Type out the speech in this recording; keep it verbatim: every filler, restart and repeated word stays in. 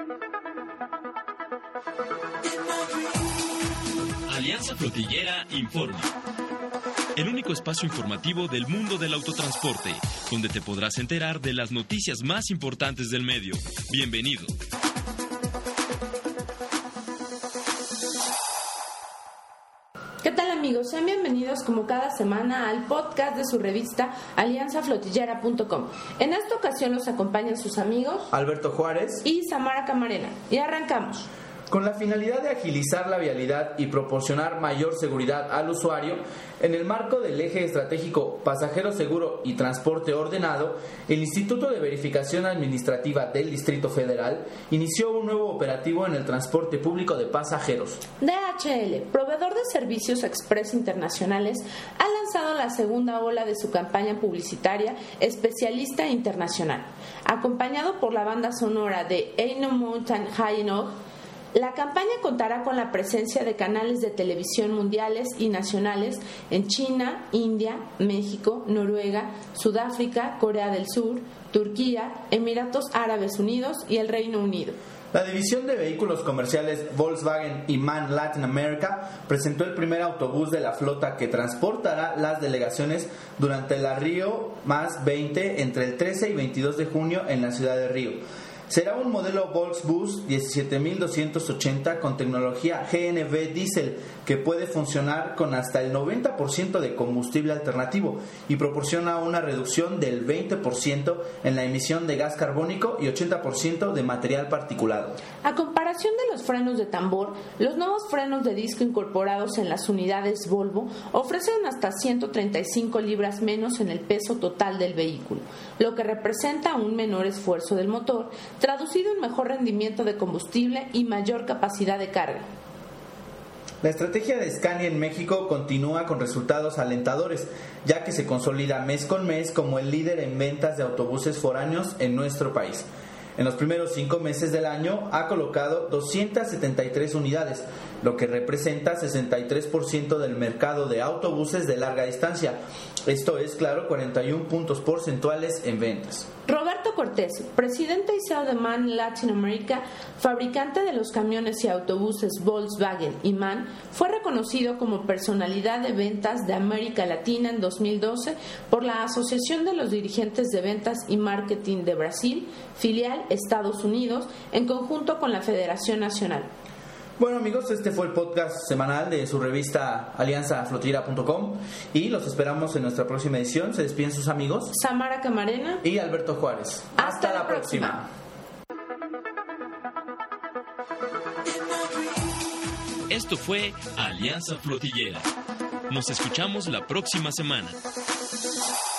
Alianza Flotillera informa. El único espacio informativo del mundo del autotransporte, donde te podrás enterar de las noticias más importantes del medio. Bienvenido. ¿Qué tal, amigos? Sean bienvenidos como cada semana al podcast de su revista alianza flotillera punto com. En esta ocasión los acompañan sus amigos Alberto Juárez y Samara Camarena. Y arrancamos. Con la finalidad de agilizar la vialidad y proporcionar mayor seguridad al usuario, en el marco del eje estratégico Pasajero Seguro y Transporte Ordenado, el Instituto de Verificación Administrativa del Distrito Federal inició un nuevo operativo en el transporte público de pasajeros. D H L, proveedor de servicios express internacionales, ha lanzado la segunda ola de su campaña publicitaria Especialista Internacional, acompañado por la banda sonora de Ain't No Mountain High Enough. La campaña contará con la presencia de canales de televisión mundiales y nacionales en China, India, México, Noruega, Sudáfrica, Corea del Sur, Turquía, Emiratos Árabes Unidos y el Reino Unido. La división de vehículos comerciales Volkswagen y MAN Latin America presentó el primer autobús de la flota que transportará las delegaciones durante la Río Más veinte entre el trece y veintidós de junio en la ciudad de Río. Será un modelo Volksbus diecisiete mil doscientos ochenta con tecnología G N V Diesel que puede funcionar con hasta el noventa por ciento de combustible alternativo y proporciona una reducción del veinte por ciento en la emisión de gas carbónico y ochenta por ciento de material particulado. A comparación de los frenos de tambor, los nuevos frenos de disco incorporados en las unidades Volvo ofrecen hasta ciento treinta y cinco libras menos en el peso total del vehículo, lo que representa un menor esfuerzo del motor, traducido en mejor rendimiento de combustible y mayor capacidad de carga. La estrategia de Scania en México continúa con resultados alentadores, ya que se consolida mes con mes como el líder en ventas de autobuses foráneos en nuestro país. En los primeros cinco meses del año ha colocado doscientas setenta y tres unidades, lo que representa sesenta y tres por ciento del mercado de autobuses de larga distancia. Esto es, claro, cuarenta y un puntos porcentuales en ventas. Roberto Cortés, presidente y C E O de MAN Latin America, fabricante de los camiones y autobuses Volkswagen y MAN, fue reconocido como personalidad de ventas de América Latina en dos mil doce por la Asociación de los Dirigentes de Ventas y Marketing de Brasil, filial Estados Unidos, en conjunto con la Federación Nacional. Bueno, amigos, este fue el podcast semanal de su revista alianza flotillera punto com y los esperamos en nuestra próxima edición. Se despiden sus amigos Samara Camarena y Alberto Juárez. Hasta, Hasta la, la próxima. próxima. Esto fue Alianza Flotillera. Nos escuchamos la próxima semana.